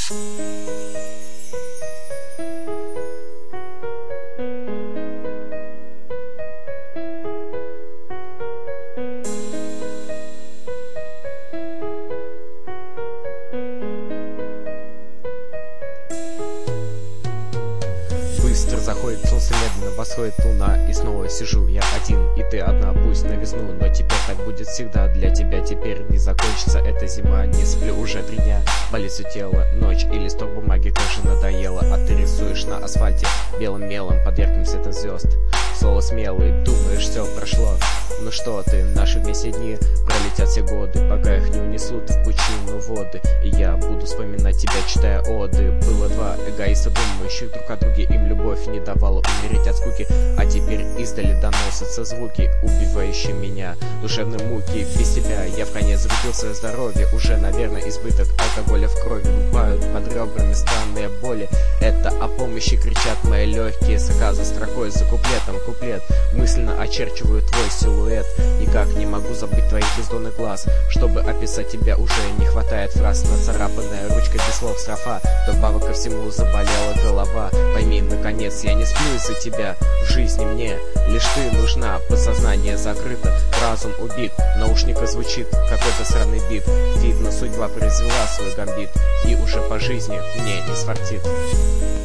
Быстро заходит солнце, медленно восходит луна, и снова сижу я один, и ты одна, пусть на весну, но теперь так будет всегда для тебя. Теперь не закончится эта зима, не сплю уже 3 дня, болит все тело, ночь и листок бумаги тоже надоело, а ты рисуешь на асфальте белым мелом под ярким светом звезд. Слово смелый, думаешь, все прошло. Ну что ты, наши вместе дни пролетят все годы, пока их не унесут в пучину воды. И я буду вспоминать тебя, читая оды. Было 2 эгоиста, думающих друг о друге, им любовь не давала умереть от скуки, а теперь издали доносятся звуки, убивающие меня душевные муки. Без тебя я в конец загубил свое здоровье, уже, наверное, избыток алкоголя в крови. Бывают под ребрами странные боли, это о помощи кричат мои легкие. Заказа строкой за куплетом куплет, мысленно очерчиваю твой силуэт. Никак не могу забыть твоих бездонных глаз, чтобы описать тебя уже не хватает фраз. Нацарапанная ручкой без слов строфа, добавок ко всему заболела голова. Пойми, наконец, я не сплю из-за тебя, в жизни мне лишь ты нужна. Подсознание закрыто, разум убит, в наушниках звучит какой-то странный бит. Видно, судьба произвела свой гамбит, и уже по жизни мне не сфартит.